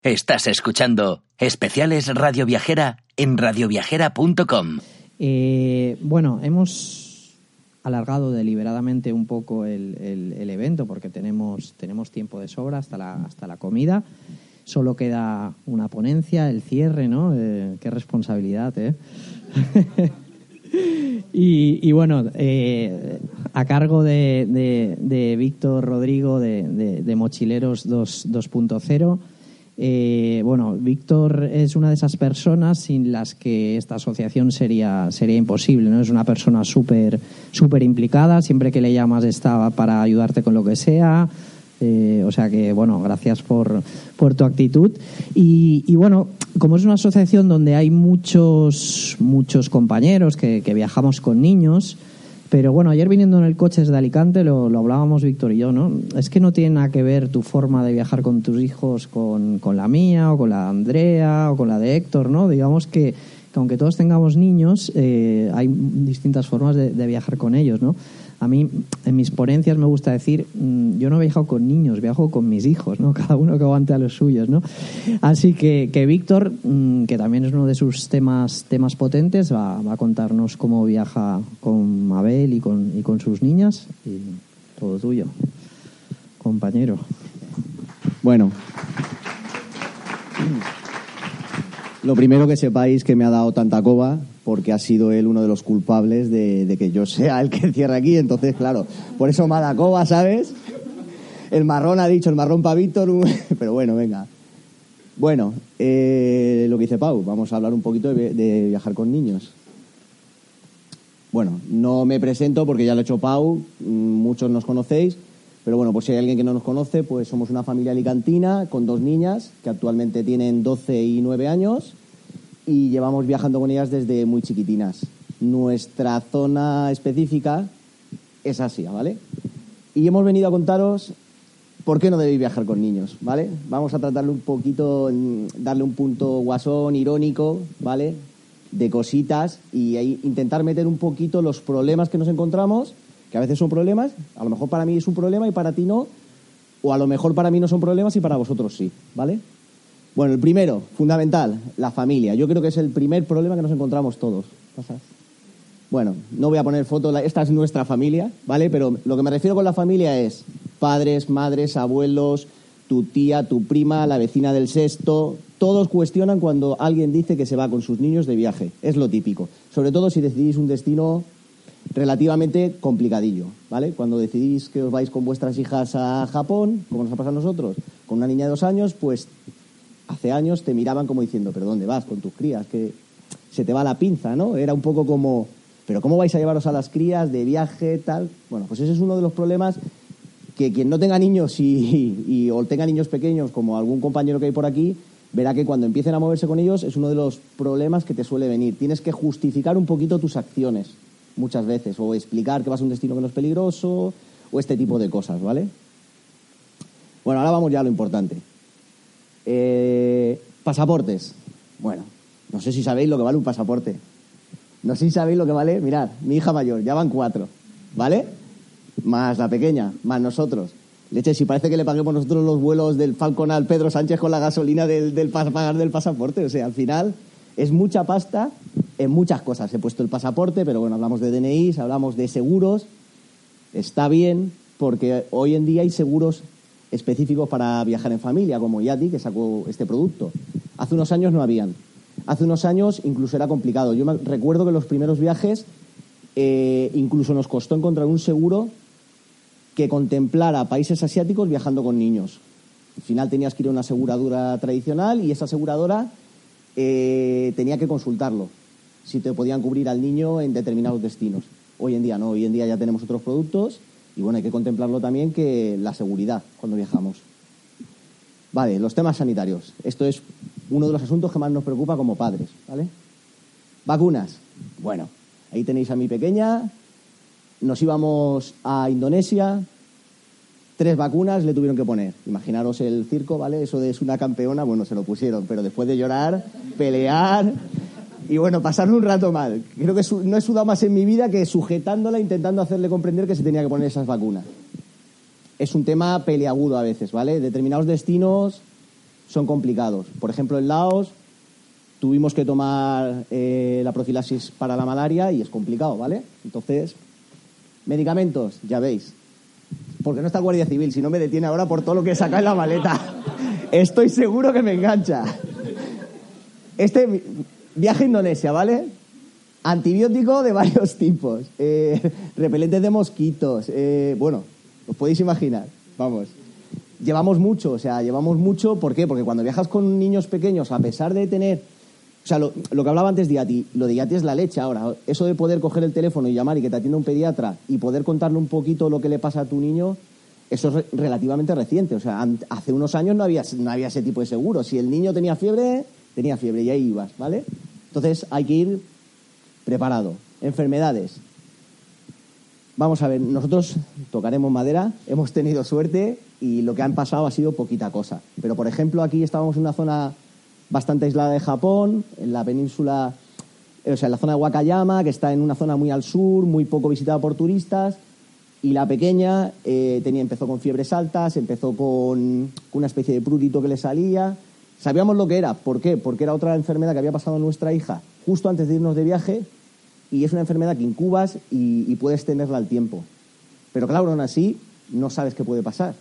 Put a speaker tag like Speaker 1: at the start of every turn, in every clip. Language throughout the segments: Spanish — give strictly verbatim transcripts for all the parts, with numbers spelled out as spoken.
Speaker 1: Estás escuchando Especiales Radio Viajera en radioviajera punto com.
Speaker 2: Eh, bueno, hemos alargado deliberadamente un poco el, el, el evento porque tenemos, tenemos tiempo de sobra hasta la, hasta la comida. Solo queda una ponencia, el cierre, ¿no? Eh, qué responsabilidad, ¿eh? y, y bueno, eh, a cargo de, de, de Víctor Rodrigo de, de, de Mochileros dos punto cero. Eh, bueno, Víctor es una de esas personas sin las que esta asociación sería sería imposible, ¿no? Es una persona súper súper implicada, siempre que le llamas está para ayudarte con lo que sea. Eh, o sea que, bueno, gracias por, por tu actitud. Y, y bueno, como es una asociación donde hay muchos muchos compañeros que, que viajamos con niños, pero bueno, ayer viniendo en el coche desde Alicante lo, lo hablábamos Víctor y yo, ¿no? Es que no tiene nada que ver tu forma de viajar con tus hijos con, con la mía o con la de Andrea o con la de Héctor, ¿no? Digamos que, que aunque todos tengamos niños, eh, hay distintas formas de, de viajar con ellos, ¿no? A mí, en mis ponencias me gusta decir, mmm, yo no he viajado con niños, viajo con mis hijos, ¿no? Cada uno que aguante a los suyos, ¿no? Así que, que Víctor, mmm, que también es uno de sus temas temas potentes, va, va a contarnos cómo viaja con Mabel y con, y con sus niñas. Y todo tuyo, compañero.
Speaker 3: Bueno, lo primero que sepáis que me ha dado tanta coba porque ha sido él uno de los culpables de, de que yo sea el que cierre aquí. Entonces, claro, por eso me ha dado coba, ¿sabes? El marrón ha dicho, el marrón para Víctor, pero bueno, venga. Bueno, eh, lo que dice Pau, vamos a hablar un poquito de, de viajar con niños. Bueno, no me presento porque ya lo ha hecho Pau, muchos nos conocéis, pero bueno, pues si hay alguien que no nos conoce, pues somos una familia alicantina con dos niñas que actualmente tienen doce y nueve años y llevamos viajando con ellas desde muy chiquitinas. Nuestra zona específica es Asia, ¿vale? Y hemos venido a contaros por qué no debéis viajar con niños, ¿vale? Vamos a tratarle un poquito, darle un punto guasón, irónico, ¿vale? De cositas y ahí intentar meter un poquito los problemas que nos encontramos, que a veces son problemas, a lo mejor para mí es un problema y para ti no, o a lo mejor para mí no son problemas y para vosotros sí, ¿vale? Bueno, el primero, fundamental, la familia. Yo creo que es el primer problema que nos encontramos todos. ¿Pasas? Bueno, no voy a poner fotos, esta es nuestra familia, ¿vale? Pero lo que me refiero con la familia es padres, madres, abuelos, tu tía, tu prima, la vecina del sexto. Todos cuestionan cuando alguien dice que se va con sus niños de viaje. Es lo típico. Sobre todo si decidís un destino relativamente complicadillo, ¿vale? Cuando decidís que os vais con vuestras hijas a Japón, como nos ha pasado a nosotros, con una niña de dos años, pues hace años te miraban como diciendo, ¿pero dónde vas con tus crías? Que se te va la pinza, ¿no? Era un poco como, ¿pero cómo vais a llevaros a las crías de viaje, tal? Bueno, pues ese es uno de los problemas que quien no tenga niños y, y, o tenga niños pequeños, como algún compañero que hay por aquí, verá que cuando empiecen a moverse con ellos es uno de los problemas que te suele venir. Tienes que justificar un poquito tus acciones muchas veces, o explicar que vas a un destino que no es peligroso, o este tipo de cosas, ¿vale? Bueno, ahora vamos ya a lo importante. Eh, pasaportes. Bueno, no sé si sabéis lo que vale un pasaporte. No sé si sabéis lo que vale. Mirad, mi hija mayor, ya van cuatro, ¿vale? Más la pequeña, más nosotros. Leche, si parece que le paguemos nosotros los vuelos del Falcon al Pedro Sánchez con la gasolina del, del pagar del pasaporte. O sea, al final es mucha pasta en muchas cosas. He puesto el pasaporte, pero bueno, hablamos de D N Is, hablamos de seguros. Está bien, porque hoy en día hay seguros específicos para viajar en familia, como Yati, que sacó este producto. Hace unos años no habían. Hace unos años incluso era complicado. Yo me recuerdo que los primeros viajes eh, incluso nos costó encontrar un seguro que contemplara países asiáticos viajando con niños. Al final tenías que ir a una aseguradora tradicional y esa aseguradora eh, tenía que consultarlo, si te podían cubrir al niño en determinados destinos. Hoy en día no, hoy en día ya tenemos otros productos. Y bueno, hay que contemplarlo también, que la seguridad cuando viajamos. Vale, los temas sanitarios. Esto es uno de los asuntos que más nos preocupa como padres, ¿vale? Vacunas. Bueno, ahí tenéis a mi pequeña. Nos íbamos a Indonesia. Tres vacunas le tuvieron que poner. Imaginaros el circo, ¿vale? Eso de es una campeona, bueno, se lo pusieron. Pero después de llorar, pelear y bueno, pasarle un rato mal. Creo que no he sudado más en mi vida que sujetándola, intentando hacerle comprender que se tenía que poner esas vacunas. Es un tema peleagudo a veces, ¿vale? Determinados destinos son complicados. Por ejemplo, en Laos tuvimos que tomar eh, la profilaxis para la malaria y es complicado, ¿vale? Entonces, medicamentos, ya veis. Porque no está Guardia Civil, si no me detiene ahora por todo lo que saca en la maleta. Estoy seguro que me engancha. Este viaje a Indonesia, ¿vale? Antibiótico de varios tipos. Eh, repelentes de mosquitos. Eh, bueno, os podéis imaginar. Vamos. Llevamos mucho, o sea, llevamos mucho. ¿Por qué? Porque cuando viajas con niños pequeños, a pesar de tener... O sea, lo, lo que hablaba antes de Yati, lo de Yati es la leche ahora. Eso de poder coger el teléfono y llamar y que te atienda un pediatra y poder contarle un poquito lo que le pasa a tu niño, eso es re- relativamente reciente. O sea, an- hace unos años no había, no había ese tipo de seguro. Si el niño tenía fiebre, tenía fiebre y ahí ibas, ¿vale? Entonces hay que ir preparado. Enfermedades. Vamos a ver, nosotros tocaremos madera, hemos tenido suerte y lo que han pasado ha sido poquita cosa. Pero, por ejemplo, aquí estábamos en una zona bastante aislada de Japón, en la península, o sea, en la zona de Wakayama, que está en una zona muy al sur, muy poco visitada por turistas, y la pequeña eh, tenía, empezó con fiebres altas, empezó con, con una especie de prurito que le salía. Sabíamos lo que era. ¿Por qué? Porque era otra enfermedad que había pasado a nuestra hija justo antes de irnos de viaje, y es una enfermedad que incubas y, y puedes tenerla al tiempo. Pero claro, aún así, no sabes qué puede pasar.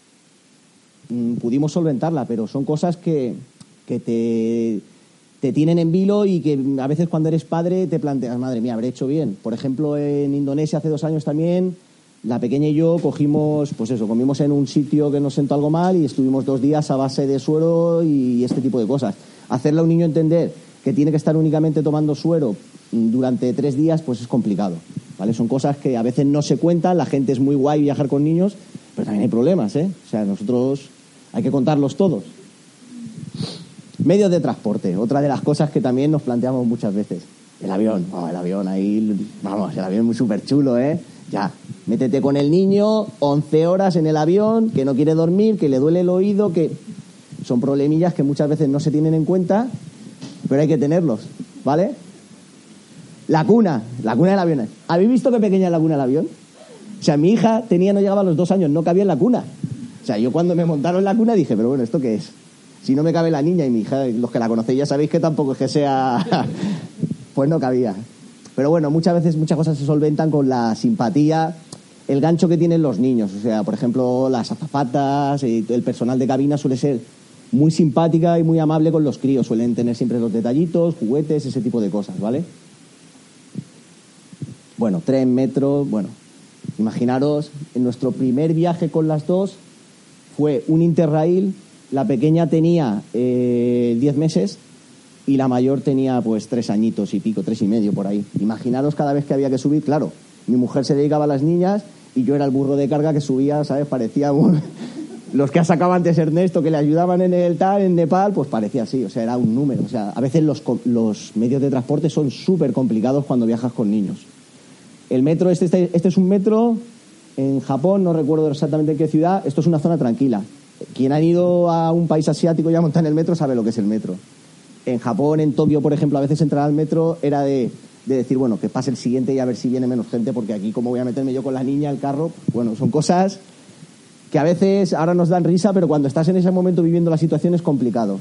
Speaker 3: Mm, pudimos solventarla, pero son cosas que... que te, te tienen en vilo y que a veces cuando eres padre te planteas, madre mía, habré hecho bien. Por ejemplo, en Indonesia hace dos años también, la pequeña y yo cogimos, pues eso, comimos en un sitio que nos sentó algo mal y estuvimos dos días a base de suero y este tipo de cosas. Hacerle a un niño entender que tiene que estar únicamente tomando suero durante tres días, pues es complicado, ¿vale? Son cosas que a veces no se cuentan, la gente es muy guay viajar con niños, pero también hay problemas, ¿eh? O sea, nosotros hay que contarlos todos. Medios de transporte, otra de las cosas que también nos planteamos muchas veces. El avión, oh, el avión ahí, vamos, el avión es muy súper chulo, ¿eh? Ya, métete con el niño, once horas en el avión, que no quiere dormir, que le duele el oído, que son problemillas que muchas veces no se tienen en cuenta, pero hay que tenerlos, ¿vale? La cuna, la cuna del avión. ¿Habéis visto qué pequeña es la cuna del avión? O sea, mi hija tenía, no llegaba a los dos años, no cabía en la cuna. O sea, yo cuando me montaron en la cuna dije, pero bueno, ¿esto qué es? Si no me cabe la niña y mi hija, los que la conocéis ya sabéis que tampoco es que sea... pues no cabía. Pero bueno, muchas veces muchas cosas se solventan con la simpatía, el gancho que tienen los niños. O sea, por ejemplo, las azafatas, el personal de cabina suele ser muy simpática y muy amable con los críos. Suelen tener siempre los detallitos, juguetes, ese tipo de cosas, ¿vale? Bueno, tren, metro, bueno. Imaginaros, en nuestro primer viaje con las dos fue un Interrail. La pequeña tenía eh, diez meses y la mayor tenía pues tres añitos y pico, tres y medio por ahí. Imaginaros cada vez que había que subir, claro, mi mujer se dedicaba a las niñas y yo era el burro de carga que subía, ¿sabes? Parecía un... los que ha sacado antes Ernesto, que le ayudaban en el tal, en Nepal, pues parecía así, o sea, era un número. O sea, a veces los, los medios de transporte son súper complicados cuando viajas con niños. El metro, este, este, este es un metro en Japón, no recuerdo exactamente en qué ciudad, esto es una zona tranquila. Quien ha ido a un país asiático y ha montado en el metro sabe lo que es el metro. En Japón, en Tokio, por ejemplo, a veces entrar al metro era de, de decir, bueno, que pase el siguiente y a ver si viene menos gente, porque aquí, ¿cómo voy a meterme yo con la niña al carro? Bueno, son cosas que a veces ahora nos dan risa, pero cuando estás en ese momento viviendo la situación es complicado.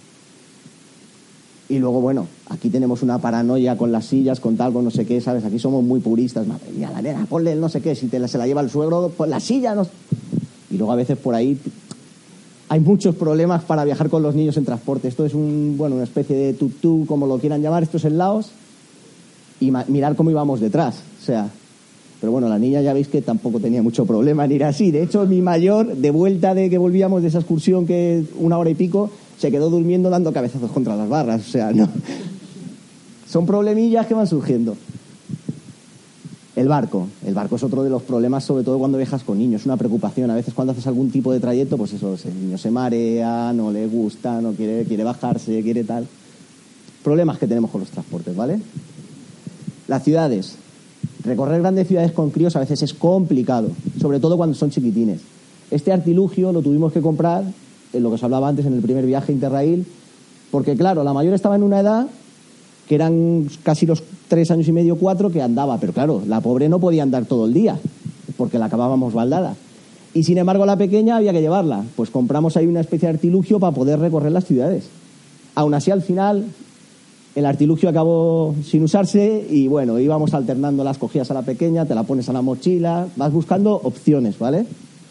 Speaker 3: Y luego, bueno, aquí tenemos una paranoia con las sillas, con tal, con no sé qué, ¿sabes? Aquí somos muy puristas. Madre mía, la nena, ponle el no sé qué, si te la, se la lleva el suegro, pues la silla no... Y luego a veces por ahí... hay muchos problemas para viajar con los niños en transporte. Esto es un, bueno, una especie de tuk-tuk, como lo quieran llamar. Esto es en Laos. Y ma- mirar cómo íbamos detrás. O sea, pero bueno, la niña ya veis que tampoco tenía mucho problema en ir así. De hecho, mi mayor, de vuelta de que volvíamos de esa excursión, que una hora y pico, se quedó durmiendo dando cabezazos contra las barras. O sea, no. Son problemillas que van surgiendo. El barco. El barco es otro de los problemas, sobre todo cuando viajas con niños. Es una preocupación. A veces cuando haces algún tipo de trayecto, pues eso, el niño se marea, no le gusta, no quiere, quiere bajarse, quiere tal. Problemas que tenemos con los transportes, ¿vale? Las ciudades. Recorrer grandes ciudades con críos a veces es complicado, sobre todo cuando son chiquitines. Este artilugio lo tuvimos que comprar, en lo que os hablaba antes, en el primer viaje Interrail, porque claro, la mayor estaba en una edad que eran casi los tres años y medio, cuatro, que andaba. Pero claro, la pobre no podía andar todo el día, porque la acabábamos baldada. Y sin embargo a la pequeña había que llevarla. Pues compramos ahí una especie de artilugio para poder recorrer las ciudades. Aún así, al final, el artilugio acabó sin usarse y, bueno, íbamos alternando las cogías a la pequeña, te la pones a la mochila, vas buscando opciones, ¿vale?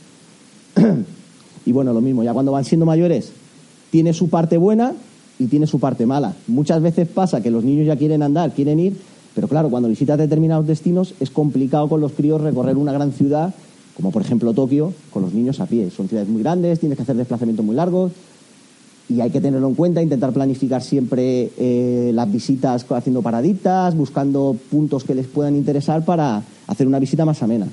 Speaker 3: Y, bueno, lo mismo, ya cuando van siendo mayores, tiene su parte buena y tiene su parte mala. Muchas veces pasa que los niños ya quieren andar, quieren ir, pero, claro, cuando visitas determinados destinos es complicado con los críos recorrer una gran ciudad, como por ejemplo Tokio, con los niños a pie. Son ciudades muy grandes, tienes que hacer desplazamientos muy largos y hay que tenerlo en cuenta, intentar planificar siempre eh, las visitas haciendo paraditas, buscando puntos que les puedan interesar para hacer una visita más amena.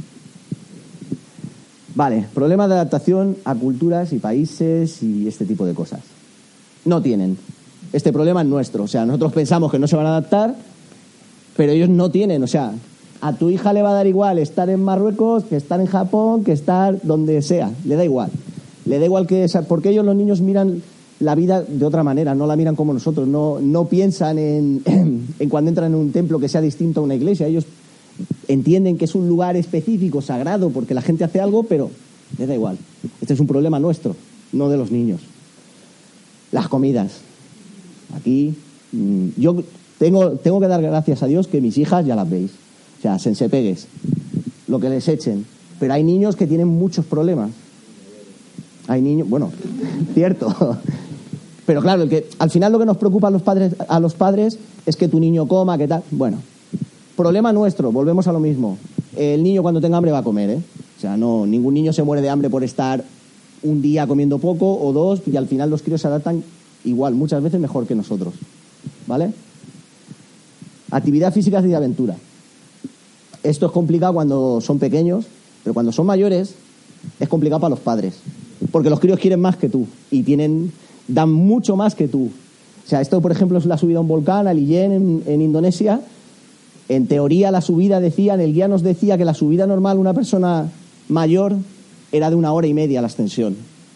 Speaker 3: Vale, problemas de adaptación a culturas y países y este tipo de cosas. No tienen. Este problema es nuestro. O sea, nosotros pensamos que no se van a adaptar, pero ellos no tienen. O sea, a tu hija le va a dar igual estar en Marruecos que estar en Japón, que estar donde sea. Le da igual. Le da igual que... Porque ellos, los niños, miran la vida de otra manera. No la miran como nosotros. No, no piensan en, en cuando entran en un templo que sea distinto a una iglesia. Ellos entienden que es un lugar específico, sagrado, porque la gente hace algo, pero les da igual. Este es un problema nuestro, no de los niños. Las comidas. Aquí, yo tengo, tengo que dar gracias a Dios que mis hijas ya las veis. O sea, sensepegues, lo que les echen. Pero hay niños que tienen muchos problemas. Hay niños, bueno, cierto. Pero claro, el que, al final lo que nos preocupa a los padres, a los padres es que tu niño coma, que tal. Bueno, problema nuestro, volvemos a lo mismo. El niño cuando tenga hambre va a comer, ¿eh? O sea, no, ningún niño se muere de hambre por estar un día comiendo poco o dos y al final los críos se adaptan igual, muchas veces mejor que nosotros. ¿Vale? Actividad física y de aventura. Esto es complicado cuando son pequeños, pero cuando son mayores es complicado para los padres. Porque los críos quieren más que tú y tienen, dan mucho más que tú. O sea, esto, por ejemplo, es la subida a un volcán, al Hiyén, en, en Indonesia. En teoría, la subida decían, el guía nos decía que la subida normal, una persona mayor, era de una hora y media la ascensión.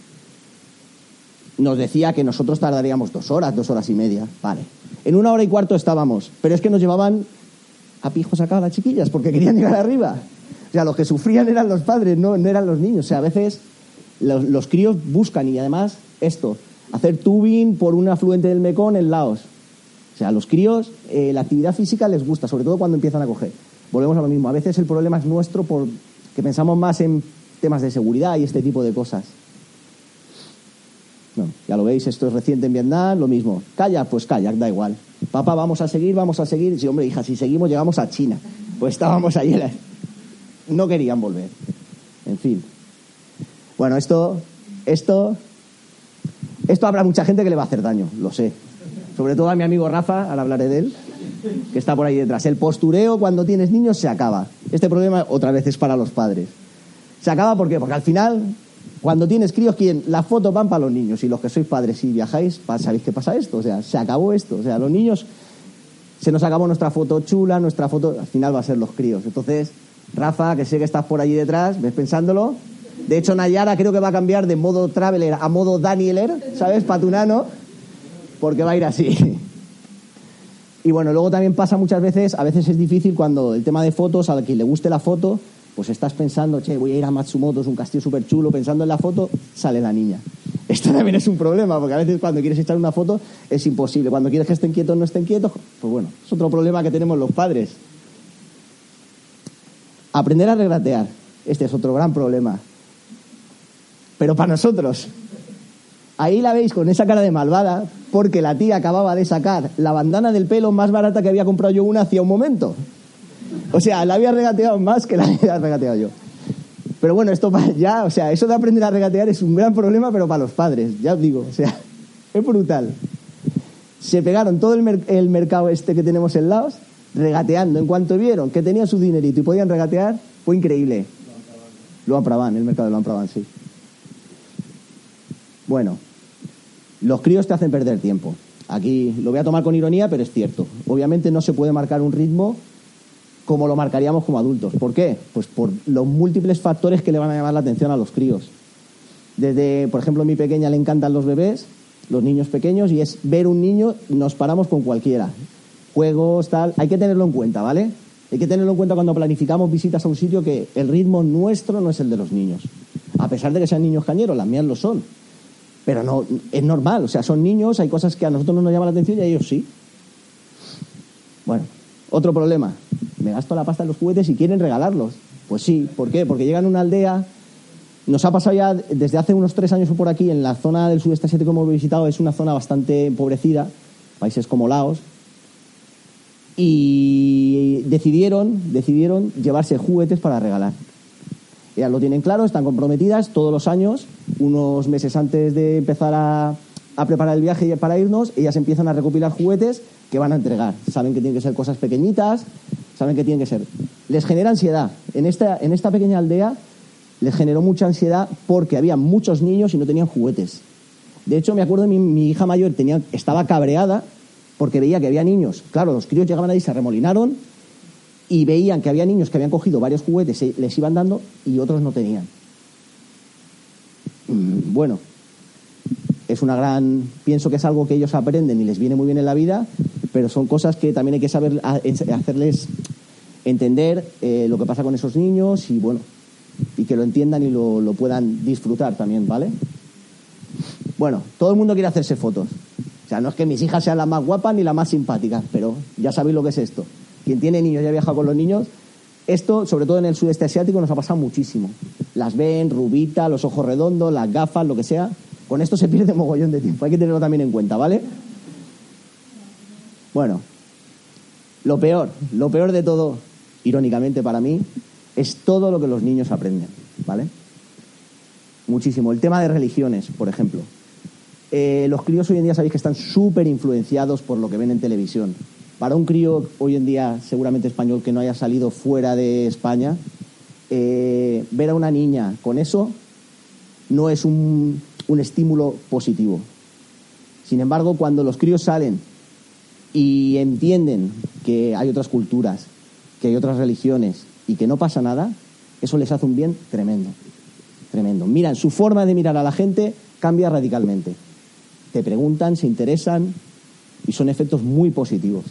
Speaker 3: Nos decía que nosotros tardaríamos dos horas, dos horas y media. Vale. En una hora y cuarto estábamos, pero es que nos llevaban a pijos acá las chiquillas porque querían llegar arriba. O sea, los que sufrían eran los padres, no, no eran los niños. O sea, a veces los, los críos buscan, y además esto, hacer tubing por un afluente del Mekong en Laos. O sea, a los críos eh, la actividad física les gusta, sobre todo cuando empiezan a coger. Volvemos a lo mismo. A veces el problema es nuestro porque pensamos más en temas de seguridad y este tipo de cosas. No, ya lo veis, esto es reciente en Vietnam, lo mismo. Kayak, pues kayak, da igual. Papá, vamos a seguir, vamos a seguir. Sí, hombre, hija, si seguimos llegamos a China. Pues estábamos ayer. No querían volver. En fin. Bueno, esto, esto, esto habrá mucha gente que le va a hacer daño, lo sé. Sobre todo a mi amigo Rafa, ahora hablaré de él, que está por ahí detrás. El postureo cuando tienes niños se acaba. Este problema otra vez es para los padres. Se acaba ¿por qué? Porque al final, cuando tienes críos, ¿quién? Las fotos van para los niños. Y los que sois padres y viajáis, sabéis qué pasa esto. O sea, se acabó esto. O sea, los niños, se nos acabó nuestra foto chula, nuestra foto, al final va a ser los críos. Entonces, Rafa, que sé que estás por allí detrás, ves pensándolo. De hecho, Nayara creo que va a cambiar de modo traveler a modo Danieler, ¿sabes? Patunano, porque va a ir así. Y bueno, luego también pasa muchas veces, a veces es difícil cuando el tema de fotos, a quien le guste la foto, pues estás pensando, che, voy a ir a Matsumoto, es un castillo súper chulo, pensando en la foto, sale la niña. Esto también es un problema, porque a veces cuando quieres echar una foto es imposible. Cuando quieres que estén quietos, no estén quietos. Pues bueno, es otro problema que tenemos los padres. Aprender a regatear. Este es otro gran problema. Pero para nosotros. Ahí la veis con esa cara de malvada, porque la tía acababa de sacar la bandana del pelo más barata que había comprado yo una hacía un momento. O sea, la había regateado más que la había regateado yo. Pero bueno, esto ya, o sea, eso de aprender a regatear es un gran problema, pero para los padres, ya os digo, o sea, es brutal. Se pegaron todo el, mer- el mercado este que tenemos en Laos, regateando. En cuanto vieron que tenían su dinerito y podían regatear, fue increíble. Luang Prabang, el mercado de Luang Prabang, sí. Bueno, los críos te hacen perder tiempo. Aquí lo voy a tomar con ironía, pero es cierto. Obviamente no se puede marcar un ritmo como lo marcaríamos como adultos. ¿Por qué? Pues por los múltiples factores que le van a llamar la atención a los críos. Desde, por ejemplo, a mi pequeña le encantan los bebés, los niños pequeños, y es ver un niño, nos paramos con cualquiera. Juegos, tal, hay que tenerlo en cuenta, ¿vale? Hay que tenerlo en cuenta cuando planificamos visitas a un sitio, que el ritmo nuestro no es el de los niños. pesar de que sean niños cañeros, las mías lo son. Pero no, es normal, o sea, son niños, hay cosas que a nosotros no nos llaman la atención y a ellos sí. Bueno, otro problema, me gasto la pasta en los juguetes y quieren regalarlos. Pues sí, ¿por qué? Porque llegan a una aldea, nos ha pasado ya desde hace unos tres años o por aquí, en la zona del sudeste asiático que hemos visitado, es una zona bastante empobrecida, países como Laos, y decidieron, decidieron llevarse juguetes para regalar. Ellas lo tienen claro, están comprometidas todos los años, unos meses antes de empezar a, a preparar el viaje para irnos, ellas empiezan a recopilar juguetes que van a entregar. Saben que tienen que ser cosas pequeñitas, saben que tienen que ser... Les genera ansiedad. En esta, en esta pequeña aldea les generó mucha ansiedad porque había muchos niños y no tenían juguetes. De hecho, me acuerdo, mi, mi hija mayor tenía, estaba cabreada porque veía que había niños. Claro, los críos llegaban ahí, se arremolinaron y veían que había niños que habían cogido varios juguetes, les iban dando y otros no tenían. Bueno, es una gran... Pienso que es algo que ellos aprenden y les viene muy bien en la vida, pero son cosas que también hay que saber hacerles entender eh, lo que pasa con esos niños y, bueno, y que lo entiendan y lo, lo puedan disfrutar también, ¿vale? Bueno, todo el mundo quiere hacerse fotos. O sea, no es que mis hijas sean las más guapas ni las más simpáticas, pero ya sabéis lo que es esto. Quien tiene niños y ha viajado con los niños, esto, sobre todo en el sudeste asiático, nos ha pasado muchísimo. Las ven, rubita, los ojos redondos, las gafas, lo que sea. Con esto se pierde mogollón de tiempo. Hay que tenerlo también en cuenta, ¿vale? Bueno, lo peor, lo peor de todo, irónicamente para mí, es todo lo que los niños aprenden, ¿vale? Muchísimo. El tema de religiones, por ejemplo. Eh, los críos hoy en día sabéis que están súper influenciados por lo que ven en televisión. Para un crío hoy en día, seguramente español, que no haya salido fuera de España, eh, ver a una niña con eso no es un, un estímulo positivo. Sin embargo, cuando los críos salen y entienden que hay otras culturas, que hay otras religiones y que no pasa nada, eso les hace un bien tremendo, tremendo. Miran, su forma de mirar a la gente cambia radicalmente. Te preguntan, se interesan y son efectos muy positivos.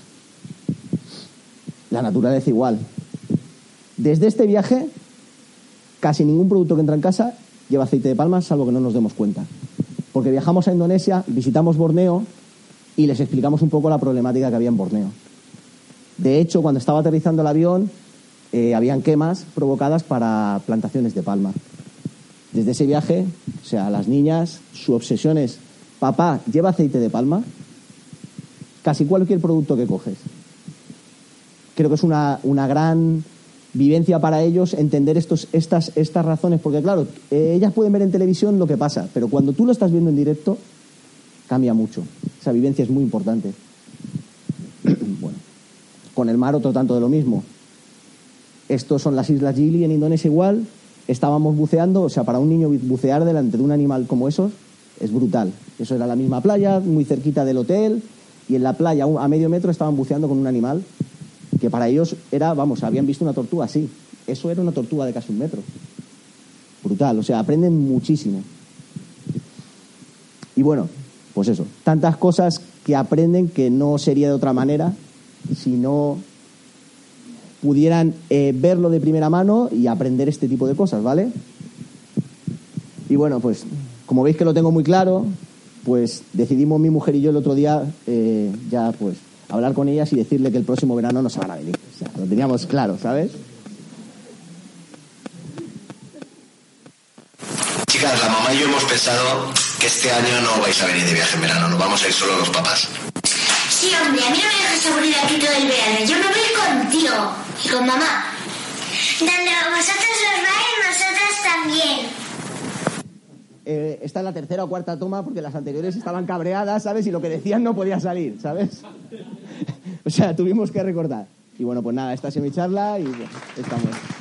Speaker 3: La naturaleza igual. Desde este viaje, casi ningún producto que entra en casa lleva aceite de palma, salvo que no nos demos cuenta. Porque viajamos a Indonesia, visitamos Borneo y les explicamos un poco la problemática que había en Borneo. De hecho, cuando estaba aterrizando el avión, eh, habían quemas provocadas para plantaciones de palma. Desde ese viaje, o sea, las niñas, su obsesión es, papá, ¿lleva aceite de palma? Casi cualquier producto que coges. Creo que es una, una gran vivencia para ellos entender estos, estas, estas razones, porque claro, eh, ellas pueden ver en televisión lo que pasa, pero cuando tú lo estás viendo en directo, cambia mucho. Esa vivencia es muy importante. Bueno, con el mar otro tanto de lo mismo. Estos son las Islas Gili en Indonesia igual. Estábamos buceando, o sea, para un niño bucear delante de un animal como esos es brutal. Eso era la misma playa, muy cerquita del hotel, y en la playa a medio metro estaban buceando con un animal que para ellos era, vamos, habían visto una tortuga así. Eso era una tortuga de casi un metro. Brutal, o sea, aprenden muchísimo. Y bueno, pues eso, tantas cosas que aprenden que no sería de otra manera si no pudieran eh, verlo de primera mano y aprender este tipo de cosas, ¿vale? Y bueno, pues como veis que lo tengo muy claro, pues decidimos mi mujer y yo el otro día eh, ya pues hablar con ellas y decirle que el próximo verano no se van a venir. O sea, lo teníamos claro, ¿sabes?
Speaker 4: Chicas, la mamá y yo hemos pensado que este año no vais a venir de viaje en verano, nos vamos a ir solo los papás.
Speaker 5: Sí, hombre, a mí no me dejas aburrir aquí todo el verano. Yo me voy contigo y con mamá. Donde vosotros os vais, nosotras también.
Speaker 3: Eh, esta es la tercera o cuarta toma porque las anteriores estaban cabreadas, ¿sabes? Y lo que decían no podía salir, ¿sabes? O sea, tuvimos que recordar. Y bueno, pues nada, esta es mi charla y bueno, estamos...